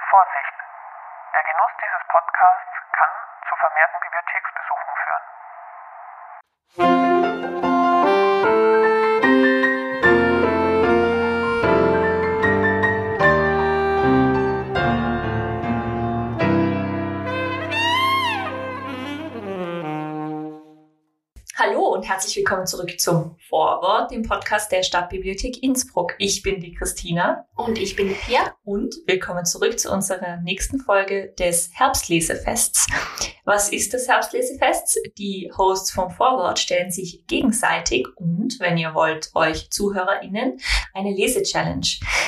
Vorsicht! Der Genuss dieses Podcasts kann zu vermehrten Bibliotheksbesuchen führen. Hallo und herzlich willkommen zurück zum Vorwort, dem Podcast der Stadtbibliothek Innsbruck. Ich bin die Christina. Und ich bin die Pia. Und willkommen zurück zu unserer nächsten Folge des Herbstlesefests. Was ist das Herbstlesefest? Die Hosts vom Vorwort stellen sich gegenseitig und, wenn ihr wollt, euch ZuhörerInnen eine Lese-Challenge.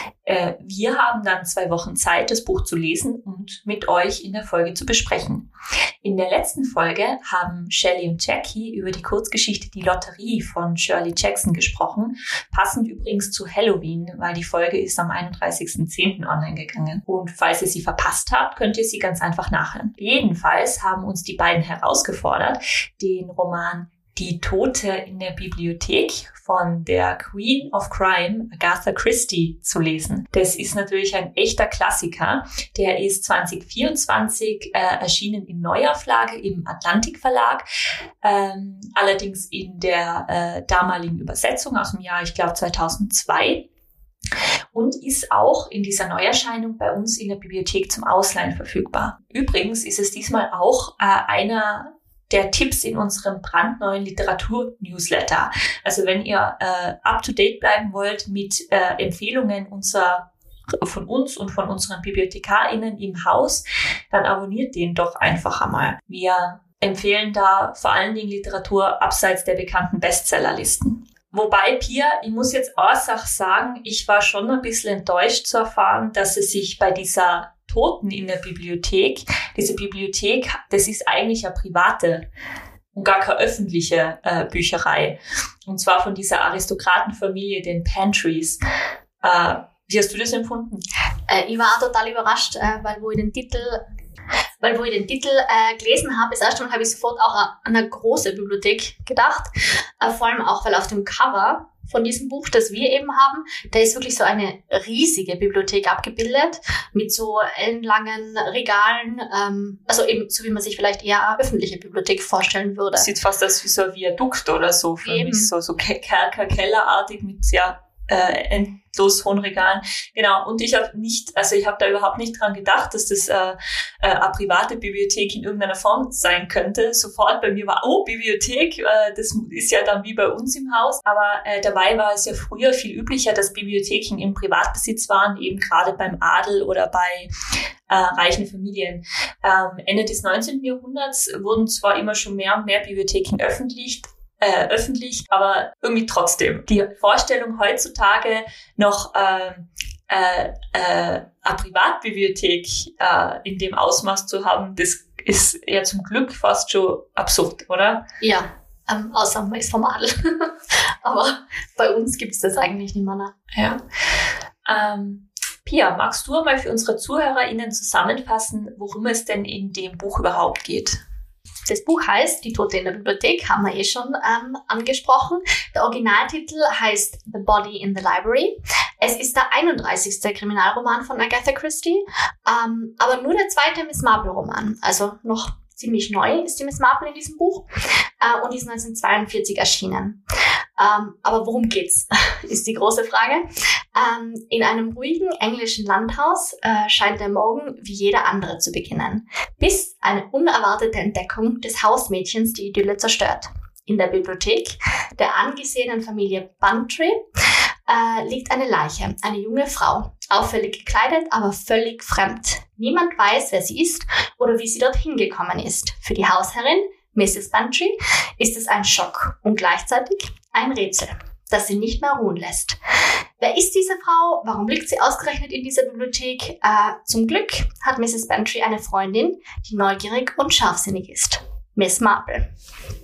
Wir haben dann 2 Wochen Zeit, das Buch zu lesen und mit euch in der Folge zu besprechen. In der letzten Folge haben Shelley und Jackie über die Kurzgeschichte Die Lotterie von Shirley Jackson gesprochen. Passend übrigens zu Halloween, weil die Folge ist am 31.10. online gegangen. Und falls ihr sie verpasst habt, könnt ihr sie ganz einfach nachhören. Jedenfalls haben uns die beiden herausgefordert, den Roman Die Tote in der Bibliothek von der Queen of Crime, Agatha Christie, zu lesen. Das ist natürlich ein echter Klassiker. Der ist 2024 erschienen in Neuauflage im Atlantik Verlag, allerdings in der damaligen Übersetzung aus dem Jahr, ich glaube 2002. Und ist auch in dieser Neuerscheinung bei uns in der Bibliothek zum Ausleihen verfügbar. Übrigens ist es diesmal auch einer der Tipps in unserem brandneuen Literatur-Newsletter. Also wenn ihr up-to-date bleiben wollt mit Empfehlungen von uns und von unseren BibliothekarInnen im Haus, dann abonniert den doch einfach einmal. Wir empfehlen da vor allen Dingen Literatur abseits der bekannten Bestsellerlisten. Wobei, Pia, ich muss jetzt auch sagen, ich war schon ein bisschen enttäuscht zu erfahren, dass es sich bei dieser Toten in der Bibliothek, diese Bibliothek, das ist eigentlich eine private und gar keine öffentliche Bücherei. Und zwar von dieser Aristokratenfamilie, den Pantries. Wie hast du das empfunden? Ich war auch total überrascht, weil wo ich den Titel gelesen habe, das erste Mal habe ich sofort auch an eine große Bibliothek gedacht. Vor allem auch, weil auf dem Cover von diesem Buch, das wir eben haben, da ist wirklich so eine riesige Bibliothek abgebildet mit so ellenlangen Regalen, also eben so wie man sich vielleicht eher eine öffentliche Bibliothek vorstellen würde. Sieht fast aus wie so ein Viadukt oder so für mich, so Kellerartig mit endlos hohen Regalen. Genau, und ich habe da überhaupt nicht dran gedacht, dass das eine private Bibliothek in irgendeiner Form sein könnte. Sofort bei mir war, Bibliothek, das ist ja dann wie bei uns im Haus. Aber dabei war es ja früher viel üblicher, dass Bibliotheken im Privatbesitz waren, eben gerade beim Adel oder bei reichen Familien. Ende des 19. Jahrhunderts wurden zwar immer schon mehr und mehr Bibliotheken öffentlich, aber irgendwie trotzdem. Die Vorstellung heutzutage noch eine Privatbibliothek in dem Ausmaß zu haben, das ist ja zum Glück fast schon absurd, oder? Ja, außer man ist vom Adel. Aber bei uns gibt es das eigentlich nicht mehr. Ja. Pia, magst du mal für unsere ZuhörerInnen zusammenfassen, worum es denn in dem Buch überhaupt geht? Das Buch heißt Die Tote in der Bibliothek, haben wir schon angesprochen. Der Originaltitel heißt The Body in the Library. Es ist der 31. Kriminalroman von Agatha Christie, aber nur der 2. Miss Marple-Roman. Also noch ziemlich neu ist die Miss Marple in diesem Buch und ist 1942 erschienen. Aber worum geht's, ist die große Frage. In einem ruhigen englischen Landhaus scheint der Morgen wie jeder andere zu beginnen, bis eine unerwartete Entdeckung des Hausmädchens die Idylle zerstört. In der Bibliothek der angesehenen Familie Bantry liegt eine Leiche, eine junge Frau, auffällig gekleidet, aber völlig fremd. Niemand weiß, wer sie ist oder wie sie dorthin gekommen ist. Für die Hausherrin, Mrs. Bantry, ist es ein Schock und gleichzeitig ein Rätsel, das sie nicht mehr ruhen lässt. Wer ist diese Frau? Warum liegt sie ausgerechnet in dieser Bibliothek? Zum Glück hat Mrs. Bantry eine Freundin, die neugierig und scharfsinnig ist. Miss Marple.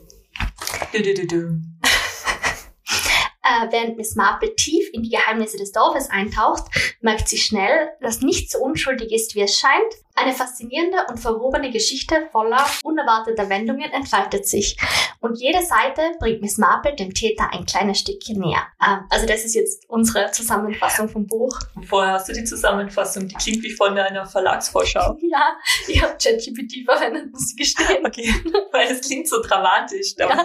Während Miss Marple tief in die Geheimnisse des Dorfes eintaucht, merkt sie schnell, dass nichts so unschuldig ist, wie es scheint. Eine faszinierende und verwobene Geschichte voller unerwarteter Wendungen entfaltet sich. Und jede Seite bringt Miss Marple dem Täter ein kleines Stückchen näher. Also das ist jetzt unsere Zusammenfassung vom Buch. Woher hast du die Zusammenfassung? Die klingt wie von einer Verlagsvorschau. Ja, ich habe ChatGPT verwendet, muss ich gestehen. Okay, weil das klingt so dramatisch. Ja.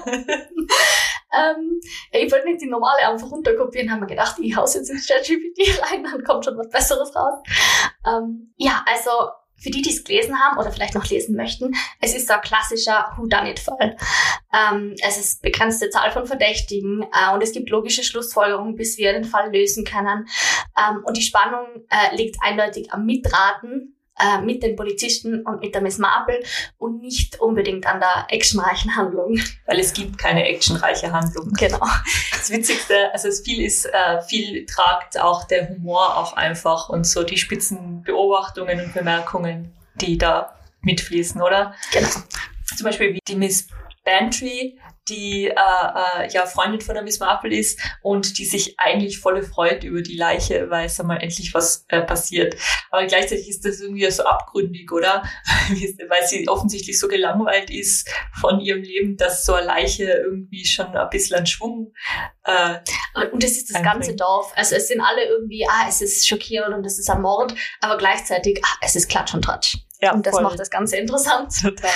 Ich wollte nicht die normale einfach runterkopieren, haben wir gedacht, ich hau's jetzt ins ChatGPT rein, dann kommt schon was Besseres raus. Also für die es gelesen haben oder vielleicht noch lesen möchten, es ist so ein klassischer Whodunit-Fall. Es ist begrenzte Zahl von Verdächtigen und es gibt logische Schlussfolgerungen, bis wir den Fall lösen können. Und die Spannung liegt eindeutig am Mitraten mit den Polizisten und mit der Miss Marple und nicht unbedingt an der actionreichen Handlung. Weil es gibt keine actionreiche Handlung. Genau. Das Witzigste, also viel tragt auch der Humor auch einfach und so die spitzen Beobachtungen und Bemerkungen, die da mitfließen, oder? Genau. Zum Beispiel wie die Miss Bantry, die Freundin von der Miss Marple ist und die sich eigentlich voll freut über die Leiche, weil es mal endlich was passiert. Aber gleichzeitig ist das irgendwie so abgründig, oder? Weil sie offensichtlich so gelangweilt ist von ihrem Leben, dass so eine Leiche irgendwie schon ein bisschen an Schwung und das ist das ganze Dorf. Also es sind alle irgendwie, es ist schockierend und es ist ein Mord, aber gleichzeitig, es ist Klatsch und Tratsch. Ja, und das voll. Macht das Ganze interessant. Total.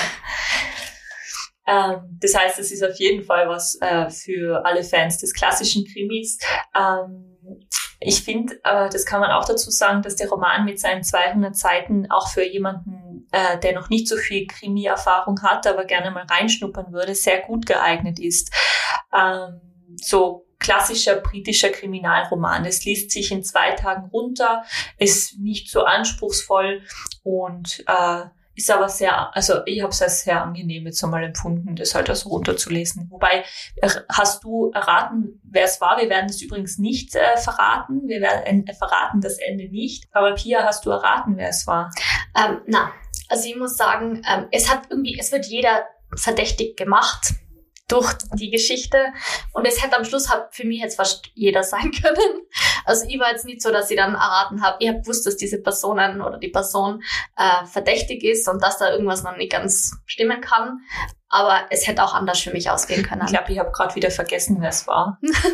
Das heißt, es ist auf jeden Fall was für alle Fans des klassischen Krimis. Ich finde, das kann man auch dazu sagen, dass der Roman mit seinen 200 Seiten auch für jemanden, der noch nicht so viel Krimi-Erfahrung hat, aber gerne mal reinschnuppern würde, sehr gut geeignet ist. So klassischer britischer Kriminalroman. Es liest sich in 2 Tagen runter, ist nicht so anspruchsvoll und ist aber sehr, also ich habe es als sehr angenehm jetzt einmal empfunden, das halt also runterzulesen. Wobei, hast du erraten, wer es war? Wir werden es übrigens nicht verraten. Wir werden verraten das Ende nicht. Aber Pia, hast du erraten, wer es war? Na, also ich muss sagen, es wird jeder verdächtig gemacht durch die Geschichte und es hätte am Schluss für mich jetzt fast jeder sein können. Also ich war jetzt nicht so, dass ich dann erraten habe, ich habe gewusst, dass diese Personen oder die Person verdächtig ist und dass da irgendwas noch nicht ganz stimmen kann, aber es hätte auch anders für mich ausgehen können. Ich glaube, ich habe gerade wieder vergessen, wer es war.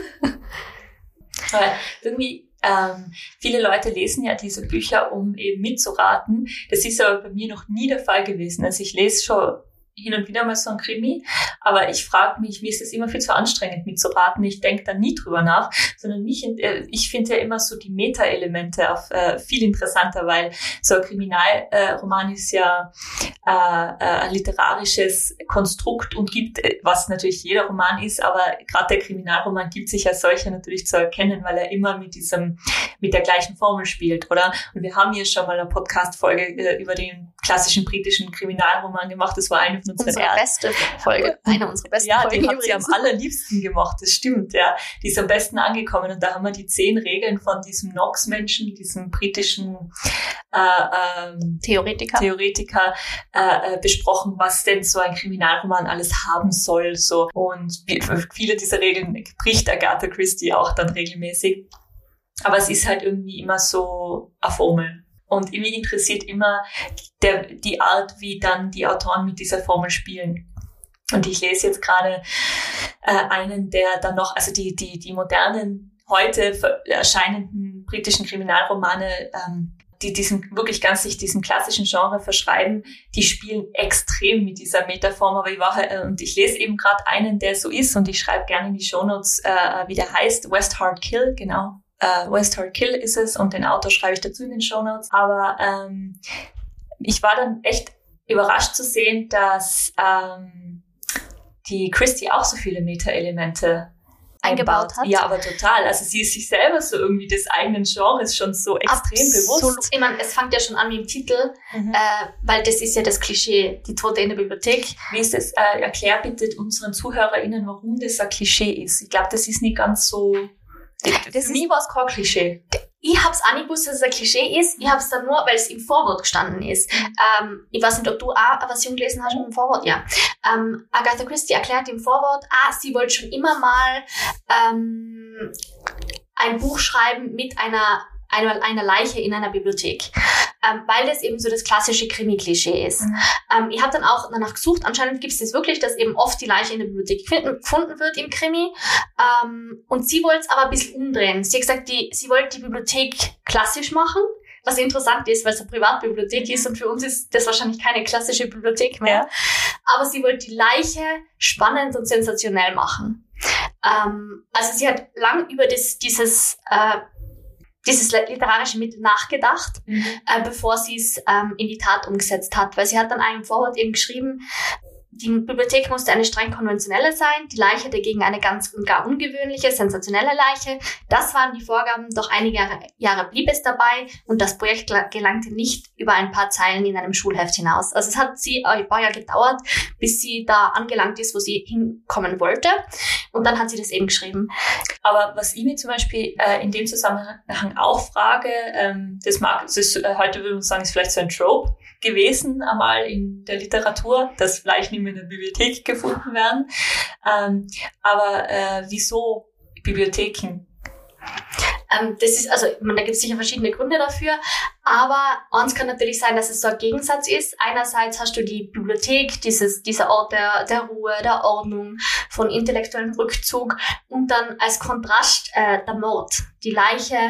Weil irgendwie viele Leute lesen ja diese Bücher, um eben mitzuraten. Das ist aber bei mir noch nie der Fall gewesen. Also ich lese schon hin und wieder mal so ein Krimi, aber ich frage mich, mir ist das immer viel zu anstrengend mitzuraten. Ich denke da nie drüber nach, sondern ich finde ja immer so die Meta-Elemente viel interessanter, weil so ein Kriminalroman ist ja ein literarisches Konstrukt und gibt, was natürlich jeder Roman ist, aber gerade der Kriminalroman gibt sich als solcher natürlich zu erkennen, weil er immer mit der gleichen Formel spielt, oder? Und wir haben hier schon mal eine Podcast-Folge über den klassischen britischen Kriminalroman gemacht. Das war eine von unsere beste Folge. Eine unserer besten Folgen. Die hat sie am allerliebsten gemacht, das stimmt, ja. Die ist am besten angekommen und da haben wir die 10 Regeln von diesem Knox-Menschen, diesem britischen Theoretiker besprochen, was denn so ein Kriminalroman alles haben soll, so. Und viele dieser Regeln bricht Agatha Christie auch dann regelmäßig. Aber es ist halt irgendwie immer so eine Formel. Und mich interessiert immer die Art, wie dann die Autoren mit dieser Formel spielen. Und ich lese jetzt gerade einen, der dann noch, also die modernen, heute erscheinenden britischen Kriminalromane, die wirklich ganz sich diesem klassischen Genre verschreiben, die spielen extrem mit dieser Metaform. Aber und ich lese eben gerade einen, der so ist, und ich schreibe gerne in die Shownotes, wie der heißt, West Hard Kill, genau. West Hard Kill ist es und den Autor schreibe ich dazu in den Shownotes. Aber ich war dann echt überrascht zu sehen, dass die Christie auch so viele Meta-Elemente eingebaut hat. Ja, aber total. Also sie ist sich selber so irgendwie des eigenen Genres schon so extrem bewusst. Ich meine, es fängt ja schon an mit dem Titel, weil das ist ja das Klischee, die Tote in der Bibliothek. Wie ist das? Erklär bitte unseren ZuhörerInnen, warum das ein Klischee ist. Ich glaube, das ist nicht ganz so... Für mich war es kein Klischee. Ich hab's auch nicht gewusst, dass es ein Klischee ist. Ich hab's dann nur, weil es im Vorwort gestanden ist. Ich weiß nicht, ob du auch eine Version gelesen hast im Vorwort. Ja. Agatha Christie erklärt im Vorwort, sie wollte schon immer mal ein Buch schreiben mit einer Leiche in einer Bibliothek. weil das eben so das klassische Krimi-Klischee ist. Ich habe dann auch danach gesucht, anscheinend gibt es das wirklich, dass eben oft die Leiche in der Bibliothek gefunden wird im Krimi. Und sie wollte es aber ein bisschen umdrehen. Sie hat gesagt, sie wollte die Bibliothek klassisch machen, was interessant ist, weil es eine Privatbibliothek ist und für uns ist das wahrscheinlich keine klassische Bibliothek mehr. Ja. Aber sie wollte die Leiche spannend und sensationell machen. Also sie hat lang über dieses literarische Mittel nachgedacht, bevor sie es in die Tat umgesetzt hat. Weil sie hat dann einem Vorwort eben geschrieben, die Bibliothek musste eine streng konventionelle sein, die Leiche dagegen eine ganz und gar ungewöhnliche, sensationelle Leiche. Das waren die Vorgaben, doch einige Jahre blieb es dabei und das Projekt gelangte nicht über ein paar Zeilen in einem Schulheft hinaus. Also es hat ein paar Jahre gedauert, bis sie da angelangt ist, wo sie hinkommen wollte. Und dann hat sie das eben geschrieben. Aber was ich mir zum Beispiel in dem Zusammenhang auch frage, heute würde man sagen, ist vielleicht so ein Trope gewesen, einmal in der Literatur, dass vielleicht nicht mehr in der Bibliothek gefunden werden. Aber wieso Bibliotheken? Das ist, also, da gibt es sicher verschiedene Gründe dafür, aber eins kann natürlich sein, dass es so ein Gegensatz ist. Einerseits hast du die Bibliothek, dieser Ort der Ruhe, der Ordnung, von intellektuellem Rückzug und dann als Kontrast der Mord, die Leiche,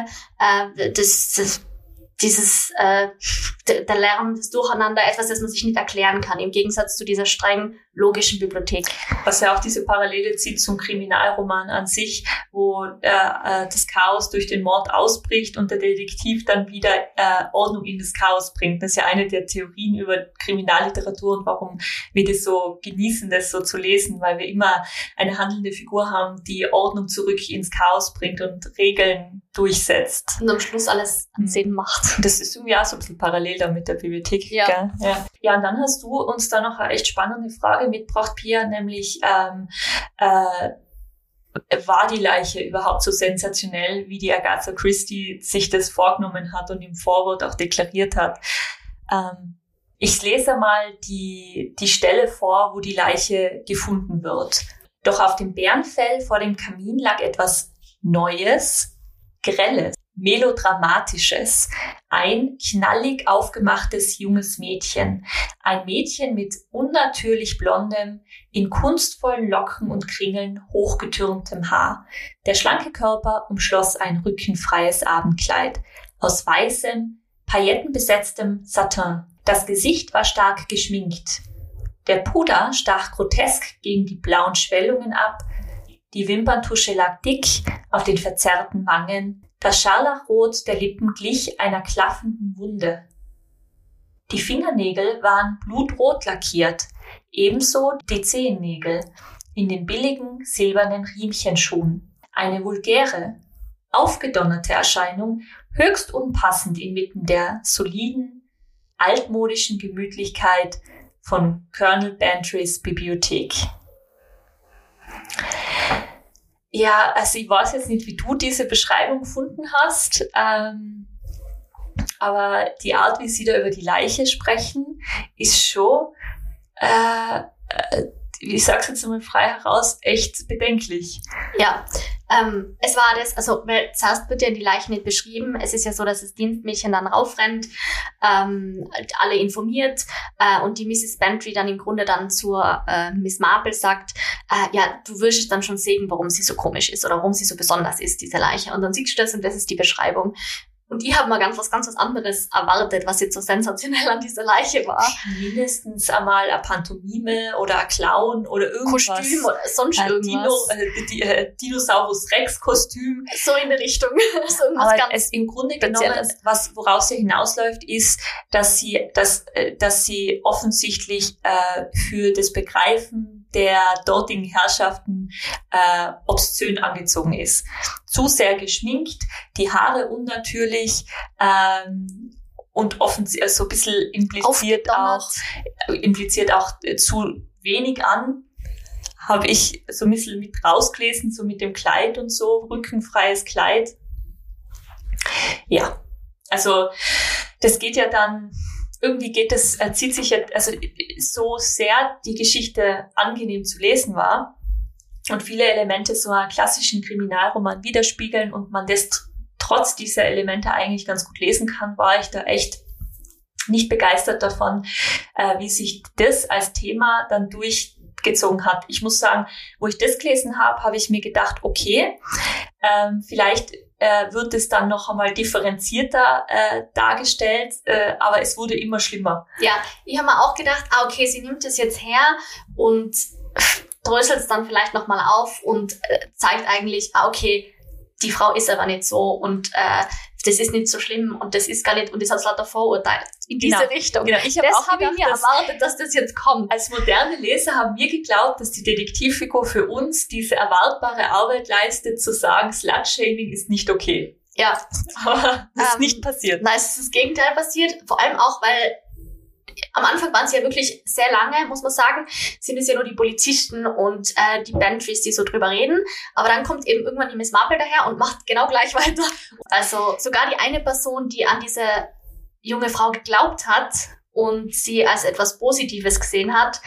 der Lärm, das Durcheinander, etwas, das man sich nicht erklären kann, im Gegensatz zu dieser streng logischen Bibliothek. Was ja auch diese Parallele zieht zum Kriminalroman an sich, wo das Chaos durch den Mord ausbricht und der Detektiv dann wieder Ordnung in das Chaos bringt. Das ist ja eine der Theorien über Kriminalliteratur und warum wir das so genießen, das so zu lesen, weil wir immer eine handelnde Figur haben, die Ordnung zurück ins Chaos bringt und Regeln durchsetzt. Und am Schluss alles Sinn macht. Das ist irgendwie auch so ein bisschen parallel da mit der Bibliothek. Ja. Gell? Ja, und dann hast du uns da noch eine echt spannende Frage mitgebracht, Pia, nämlich war die Leiche überhaupt so sensationell, wie die Agatha Christie sich das vorgenommen hat und im Vorwort auch deklariert hat? Ich lese mal die Stelle vor, wo die Leiche gefunden wird. Doch auf dem Bärenfell vor dem Kamin lag etwas Neues, Grelles, Melodramatisches, ein knallig aufgemachtes junges Mädchen, ein Mädchen mit unnatürlich blondem, in kunstvollen Locken und Kringeln hochgetürmtem Haar. Der schlanke Körper umschloss ein rückenfreies Abendkleid aus weißem, paillettenbesetztem Satin. Das Gesicht war stark geschminkt. Der Puder stach grotesk gegen die blauen Schwellungen ab, die Wimperntusche lag dick auf den verzerrten Wangen, das Scharlachrot der Lippen glich einer klaffenden Wunde. Die Fingernägel waren blutrot lackiert, ebenso die Zehennägel, in den billigen silbernen Riemchenschuhen. Eine vulgäre, aufgedonnerte Erscheinung, höchst unpassend inmitten der soliden, altmodischen Gemütlichkeit von Colonel Bantrys Bibliothek. Ja, also ich weiß jetzt nicht, wie du diese Beschreibung gefunden hast, aber die Art, wie sie da über die Leiche sprechen, ist schon, ich sag's jetzt einmal frei heraus, echt bedenklich. Ja, es war das, also zuerst wird ja die Leiche nicht beschrieben. Es ist ja so, dass das Dienstmädchen dann raufrennt, alle informiert und die Mrs. Bantry dann im Grunde dann zur Miss Marple sagt, ja, du wirst es dann schon sehen, warum sie so komisch ist oder warum sie so besonders ist, diese Leiche. Und dann siehst du das und das ist die Beschreibung. Und ich habe mal ganz was anderes erwartet, was jetzt so sensationell an dieser Leiche war. Mindestens einmal eine Pantomime oder ein Clown oder irgendwas. Kostüm oder sonst irgendwas. Dinosaurus Rex Kostüm. So in der Richtung. So aber ganz es im Grunde genommen, woraus sie hinausläuft, ist, dass sie offensichtlich für das Begreifen der dortigen Herrschaften obszön angezogen ist. Zu sehr geschminkt, die Haare unnatürlich und offensichtlich so ein bisschen impliziert auch zu wenig an. Habe ich so ein bisschen mit rausgelesen, so mit dem Kleid und so, rückenfreies Kleid. Ja, also das geht ja dann, irgendwie zieht sich ja, also so sehr die Geschichte angenehm zu lesen war und viele Elemente so einen klassischen Kriminalroman widerspiegeln und man das trotz dieser Elemente eigentlich ganz gut lesen kann, war ich da echt nicht begeistert davon, wie sich das als Thema dann durchgezogen hat. Ich muss sagen, wo ich das gelesen habe, habe ich mir gedacht, okay, vielleicht wird es dann noch einmal differenzierter dargestellt, aber es wurde immer schlimmer. Ja, ich habe mir auch gedacht, okay, sie nimmt es jetzt her und dröselt es dann vielleicht nochmal auf und zeigt eigentlich, okay, die Frau ist aber nicht so und das ist nicht so schlimm und das ist gar nicht, und das hat lauter Vorurteile in diese Richtung. Genau. Ich habe auch hab ich mir erwartet, dass das jetzt kommt. Als moderne Leser haben wir geglaubt, dass die Detektivfigur für uns diese erwartbare Arbeit leistet, zu sagen, Slut-Shaming ist nicht okay. Ja. Aber das ist nicht passiert. Nein, es ist das Gegenteil passiert. Vor allem auch, weil am Anfang waren es ja wirklich sehr lange, muss man sagen, sind es ja nur die Polizisten und die Bantries, die so drüber reden. Aber dann kommt eben irgendwann die Miss Marple daher und macht genau gleich weiter. Also sogar die eine Person, die an diese junge Frau geglaubt hat und sie als etwas Positives gesehen hat,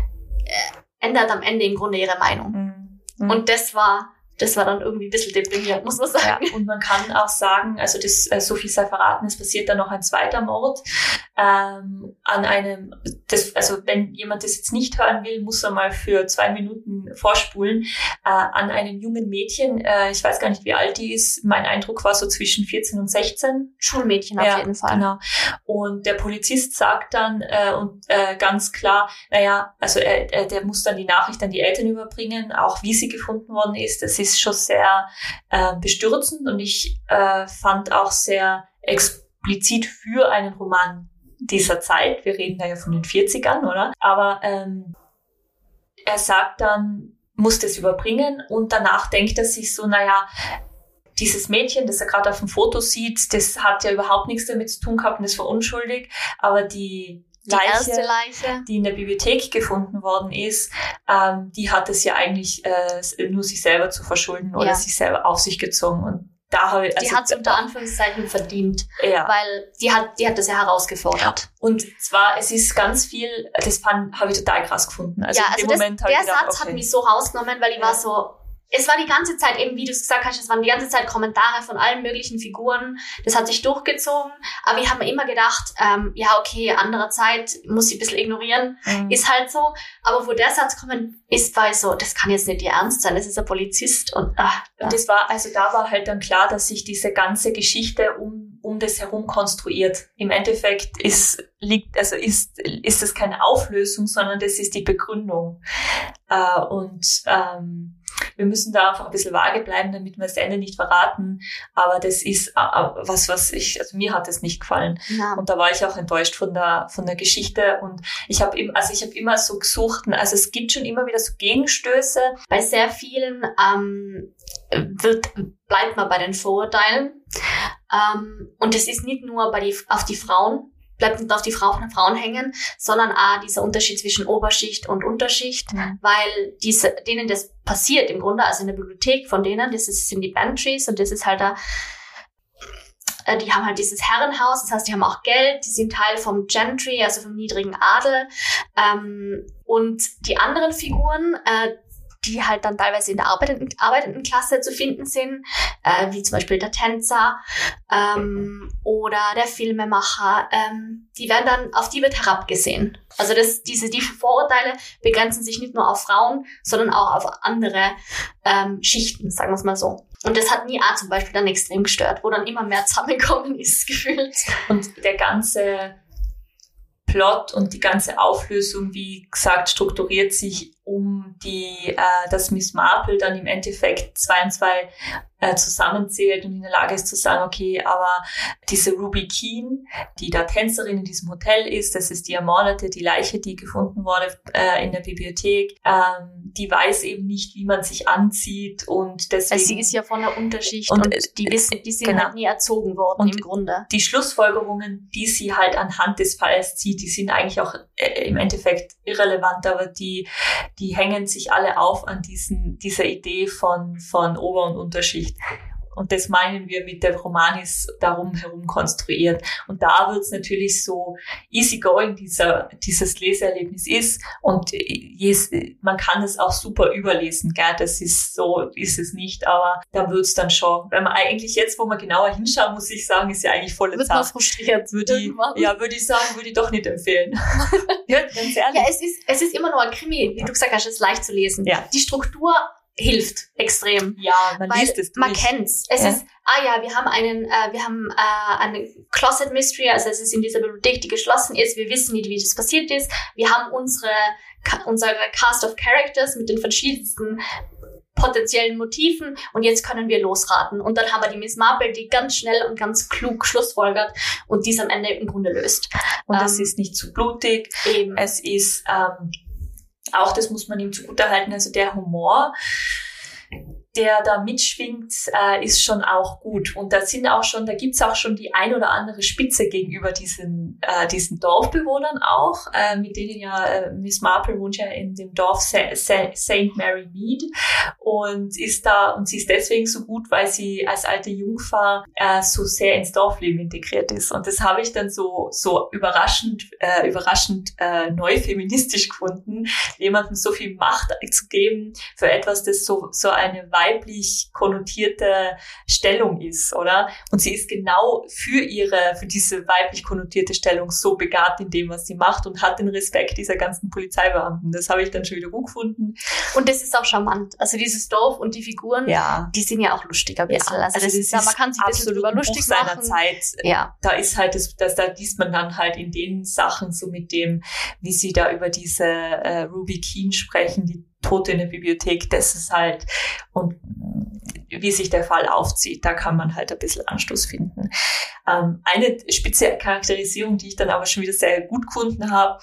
ändert am Ende im Grunde ihre Meinung. Mhm. Und das war dann irgendwie ein bisschen deprimierend, muss man sagen. Ja, und man kann auch sagen, also das, so viel sei verraten, es passiert dann noch ein zweiter Mord an einem, also wenn jemand das jetzt nicht hören will, muss er mal für 2 Minuten vorspulen, an einem jungen Mädchen, ich weiß gar nicht, wie alt die ist, mein Eindruck war so zwischen 14 und 16. Schulmädchen auf jeden Fall. Genau. Und der Polizist sagt dann ganz klar, naja, also der muss dann die Nachricht an die Eltern überbringen, auch wie sie gefunden worden ist. Das ist schon sehr bestürzend und ich fand auch sehr explizit für einen Roman dieser Zeit. Wir reden da ja von den 40ern, oder? Aber er sagt dann, muss das überbringen und danach denkt er sich so, naja, dieses Mädchen, das er gerade auf dem Foto sieht, das hat ja überhaupt nichts damit zu tun gehabt und ist verunschuldigt, aber die erste Leiche, die in der Bibliothek gefunden worden ist, die hat es ja eigentlich nur sich selber zu verschulden oder sich selber auf sich gezogen. Und da habe die hat es unter Anführungszeichen verdient, weil die hat das ja herausgefordert. Und zwar, es ist ganz viel, das habe ich total krass gefunden. Also in dem Moment habe ich gedacht, Satz hat mich so rausgenommen, weil ich war so, es war die ganze Zeit eben, wie du es gesagt hast, es waren die ganze Zeit Kommentare von allen möglichen Figuren. Das hat sich durchgezogen. Aber ich habe mir immer gedacht, ja, okay, andere Zeit, muss ich ein bisschen ignorieren. Ist halt so. Aber wo der Satz kommen ist, war ich so, das kann jetzt nicht ihr Ernst sein. Das ist ein Polizist. Und das war, also da war halt dann klar, dass sich diese ganze Geschichte um das herum konstruiert. Im Endeffekt ist das keine Auflösung, sondern das ist die Begründung. Wir müssen da einfach ein bisschen vage bleiben, damit wir das Ende nicht verraten. Aber das ist also mir hat es nicht gefallen. Ja. Und da war ich auch enttäuscht von der Geschichte. Und ich habe immer so gesucht, also es gibt schon immer wieder so Gegenstöße. Bei sehr vielen bleibt man bei den Vorurteilen. Und es ist nicht nur auf die Frauen, bleibt nicht auf die Frauen hängen, sondern auch dieser Unterschied zwischen Oberschicht und Unterschicht, weil denen das passiert im Grunde, also in der Bibliothek von denen, sind die Bantries und das ist halt die haben halt dieses Herrenhaus, das heißt, die haben auch Geld, die sind Teil vom Gentry, also vom niedrigen Adel, und die anderen Figuren, die halt dann teilweise in der arbeitenden Klasse zu finden sind, wie zum Beispiel der Tänzer oder der Filmemacher, auf die wird herabgesehen. Also die Vorurteile begrenzen sich nicht nur auf Frauen, sondern auch auf andere Schichten, sagen wir es mal so. Und das hat nie zum Beispiel dann extrem gestört, wo dann immer mehr zusammengekommen ist, gefühlt. Und der ganze Plot und die ganze Auflösung, wie gesagt, strukturiert sich um dass Miss Marple dann im Endeffekt 2 und 2 zusammenzählt und in der Lage ist zu sagen, okay, aber diese Ruby Keene, die da Tänzerin in diesem Hotel ist, das ist die Ermordete, die Leiche, die gefunden wurde in der Bibliothek, die weiß eben nicht, wie man sich anzieht und deswegen... Sie ist ja von der Unterschicht und die sind halt nie erzogen worden und im Grunde. Die Schlussfolgerungen, die sie halt anhand des Falls zieht, die sind eigentlich auch im Endeffekt irrelevant, aber die hängen sich alle auf an dieser Idee von Ober- und Unterschicht. und das meinen wir mit, der Roman ist darum herum konstruiert. Und da wird's natürlich so easygoing, dieses Leseerlebnis ist. Und man kann es auch super überlesen, gell? Das ist so, ist es nicht, aber da wird's dann schon, wenn man eigentlich jetzt, wo man genauer hinschauen, muss ich sagen, ist ja eigentlich volle Wird Zeit. man frustriert. Würde ich sagen, würde ich doch nicht empfehlen. Ja, ganz ehrlich. Ja, es ist immer noch ein Krimi, wie du gesagt hast, es ist leicht zu lesen. Ja. Die Struktur hilft extrem. Ja, man liest es durch. Man kennt's. Es ist, wir haben eine Closet Mystery, also es ist in dieser Bibliothek, die geschlossen ist. Wir wissen nicht, wie das passiert ist. Wir haben unsere Cast of Characters mit den verschiedensten potenziellen Motiven und jetzt können wir losraten. Und dann haben wir die Miss Marple, die ganz schnell und ganz klug schlussfolgert und dies am Ende im Grunde löst. Und es ist nicht zu blutig. Eben. Es ist auch, das muss man ihm zugutehalten, also der Humor, der da mitschwingt, ist schon auch gut. Und da gibt's auch schon die ein oder andere Spitze gegenüber diesen Dorfbewohnern auch, mit denen ja Miss Marple wohnt ja in dem Dorf St. Mary Mead und sie ist deswegen so gut, weil sie als alte Jungfer so sehr ins Dorfleben integriert ist. Und das habe ich dann so überraschend neu feministisch gefunden, jemandem so viel Macht zu geben für etwas, das so eine weiblich konnotierte Stellung ist, oder? Und sie ist genau für diese weiblich konnotierte Stellung so begabt in dem, was sie macht und hat den Respekt dieser ganzen Polizeibeamten. Das habe ich dann schon wieder gut gefunden. Und das ist auch charmant. Also dieses Dorf und die Figuren, die sind ja auch lustig ein bisschen. Ja, also das ist man kann sich ein bisschen drüber lustig machen. Seiner Zeit. Ja. Da ist halt da liest man dann halt in den Sachen so mit dem, wie sie da über diese Ruby Keene sprechen, die Tote in der Bibliothek, das ist halt, und wie sich der Fall aufzieht, da kann man halt ein bisschen Anstoß finden. Eine spezielle Charakterisierung, die ich dann aber schon wieder sehr gut gefunden habe,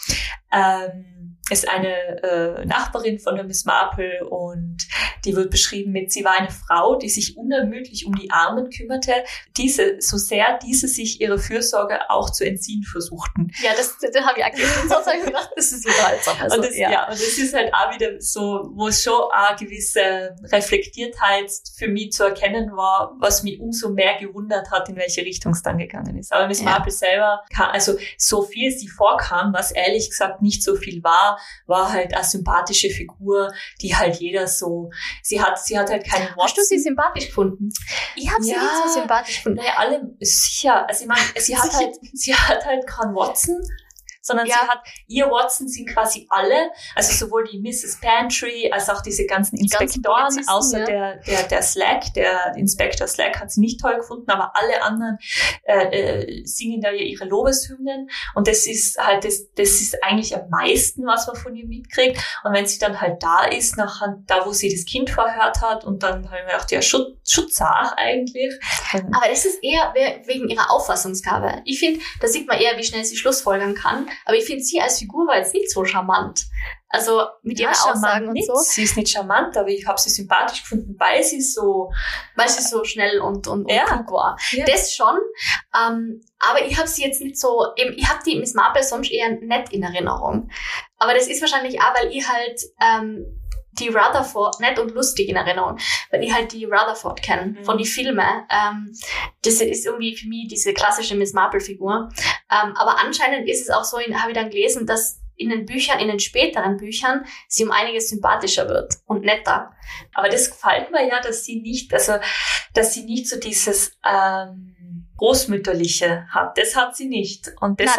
ist eine Nachbarin von der Miss Marple und die wird beschrieben mit, sie war eine Frau, die sich unermüdlich um die Armen kümmerte, so sehr diese sich ihre Fürsorge auch zu entziehen versuchten. Ja, das habe ich auch sozusagen gedacht, das ist unterhaltsam. Also, und das ist halt auch wieder so, wo es schon eine gewisse Reflektiertheit für mich zu erkennen war, was mich umso mehr gewundert hat, in welche Richtung es dann gegangen ist. Aber Miss Marple selber, so viel sie vorkam, was ehrlich gesagt nicht so viel war halt eine sympathische Figur, die halt jeder so, sie hat halt keinen Watson. Hast du sie sympathisch gefunden? Ich habe sie nicht so sympathisch gefunden. Naja, alle, sicher. Also ich meine, sie hat halt keinen Watson, sondern ihr Watson sind quasi alle, also sowohl die Mrs. Pantry als auch diese ganzen Inspektoren, außer der Slack, der Inspektor Slack hat sie nicht toll gefunden, aber alle anderen singen da ihre Lobeshymnen und das ist halt, das ist eigentlich am meisten, was man von ihr mitkriegt. Und wenn sie dann halt da ist, nachher, da wo sie das Kind verhört hat und dann haben wir gedacht, ja, Schutzach eigentlich. Aber das ist eher wegen ihrer Auffassungsgabe. Ich finde, da sieht man eher, wie schnell sie schlussfolgern kann. Aber ich finde, sie als Figur war jetzt nicht so charmant. Also mit ihren Aussagen und so. Sie ist nicht charmant, aber ich habe sie sympathisch gefunden, weil sie so schnell und klug war. Ja. Das schon. Aber ich habe sie jetzt nicht so, ich habe die Miss Marple sonst eher nett in Erinnerung. Aber das ist wahrscheinlich auch, weil ich halt die Rutherford, nett und lustig in Erinnerung, weil ich halt die Rutherford kenne, von die Filme. Das ist irgendwie für mich diese klassische Miss Marple-Figur. Aber anscheinend ist es auch so, habe ich dann gelesen, dass in den späteren Büchern, sie um einiges sympathischer wird und netter. Aber das gefällt mir ja, dass sie nicht so dieses Großmütterliche hat. Das hat sie nicht. Und das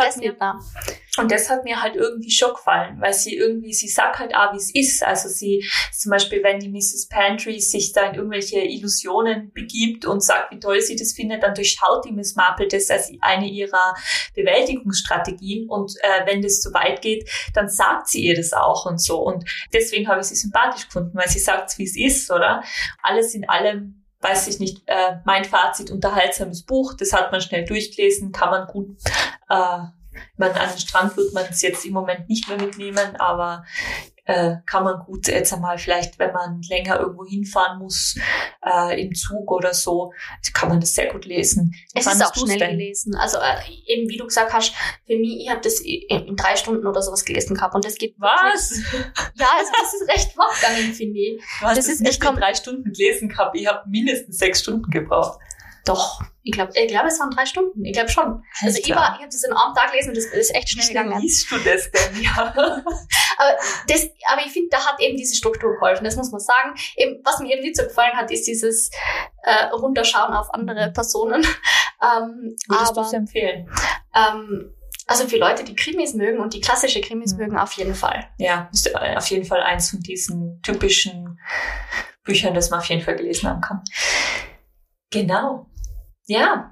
hat mir halt irgendwie schon gefallen, weil sie sagt halt auch, wie es ist. Also sie, zum Beispiel, wenn die Mrs. Pantry sich da in irgendwelche Illusionen begibt und sagt, wie toll sie das findet, dann durchschaut die Miss Marple das als eine ihrer Bewältigungsstrategien und wenn das zu weit geht, dann sagt sie ihr das auch und so. Und deswegen habe ich sie sympathisch gefunden, weil sie sagt, wie es ist, oder? Alles in allem, weiß ich nicht, mein Fazit, unterhaltsames Buch, das hat man schnell durchgelesen, kann man gut, an den Strand wird man es jetzt im Moment nicht mehr mitnehmen, aber kann man gut jetzt einmal vielleicht, wenn man länger irgendwo hinfahren muss, im Zug oder so, kann man das sehr gut lesen. Es ist auch schnell gelesen. Also eben, wie du gesagt hast, für mich, ich habe das in 3 Stunden oder sowas gelesen gehabt und das geht Was? Wirklich, ja, also das ist recht fortgegangen, finde ich. Du hast das nicht in 3 Stunden gelesen gehabt. Ich habe mindestens 6 Stunden gebraucht. Doch, ich glaube, es waren 3 Stunden. Ich glaube schon. Also ich habe das in einem Tag gelesen und das ist echt schnell gegangen. Wie liest du das denn? Ja. aber ich finde, da hat eben diese Struktur geholfen, das muss man sagen. Eben, was mir eben nicht so gefallen hat, ist dieses Runterschauen auf andere Personen. Würdest du es empfehlen? Also für Leute, die Krimis mögen und die klassische Krimis mögen, auf jeden Fall. Ja, ist auf jeden Fall eins von diesen typischen Büchern, das man auf jeden Fall gelesen haben kann. Genau. Ja.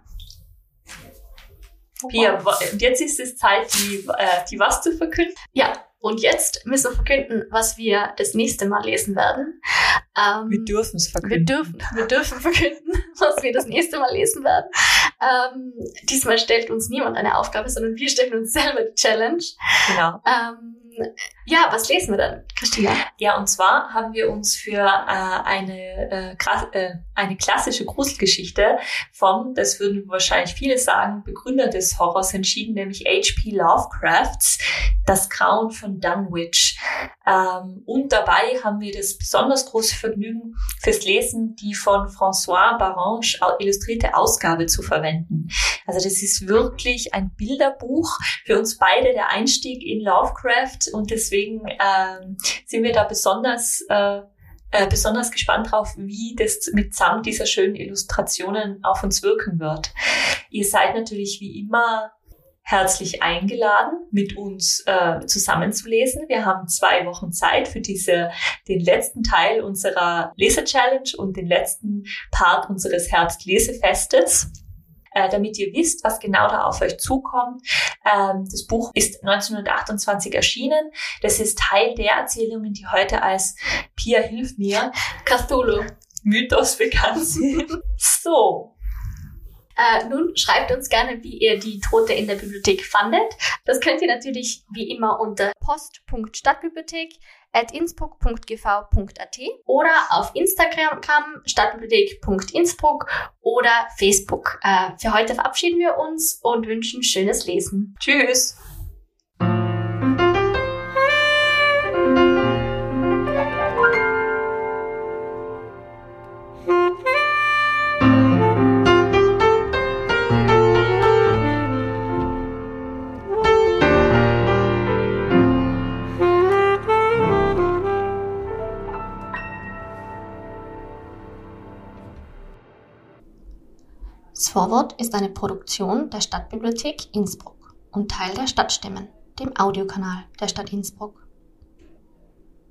Pia, und jetzt ist es Zeit, die was zu verkünden? Ja, und jetzt müssen wir verkünden, was wir das nächste Mal lesen werden. Wir dürfen es verkünden. Wir dürfen verkünden, was wir das nächste Mal lesen werden. Diesmal stellt uns niemand eine Aufgabe, sondern wir stellen uns selber die Challenge. Genau. Ja, was lesen wir dann, Christina? Ja, und zwar haben wir uns für eine klassische Gruselgeschichte vom, das würden wahrscheinlich viele sagen, Begründer des Horrors entschieden, nämlich H.P. Lovecrafts Das Grauen von Dunwich. Und dabei haben wir das besonders große Vergnügen, fürs Lesen die von François Barange illustrierte Ausgabe zu verwenden. Also das ist wirklich ein Bilderbuch, für uns beide der Einstieg in Lovecraft, und deswegen sind wir da besonders gespannt drauf, wie das mitsamt dieser schönen Illustrationen auf uns wirken wird. Ihr seid natürlich wie immer herzlich eingeladen, mit uns zusammenzulesen. Wir haben 2 Wochen Zeit für den letzten Teil unserer Leser-Challenge und den letzten Part unseres Herbstlesefestes. Damit ihr wisst, was genau da auf euch zukommt. Das Buch ist 1928 erschienen. Das ist Teil der Erzählungen, die heute als Pia, hilf mir, Cthulhu Mythos bekannt sind. So. Nun schreibt uns gerne, wie ihr die Tote in der Bibliothek fandet. Das könnt ihr natürlich wie immer unter post.stadtbibliothek@innsbruck.gv.at oder auf Instagram stadtbibliothek.innsbruck oder Facebook. Für heute verabschieden wir uns und wünschen schönes Lesen. Tschüss! Das Vorwort ist eine Produktion der Stadtbibliothek Innsbruck und Teil der Stadtstimmen, dem Audiokanal der Stadt Innsbruck.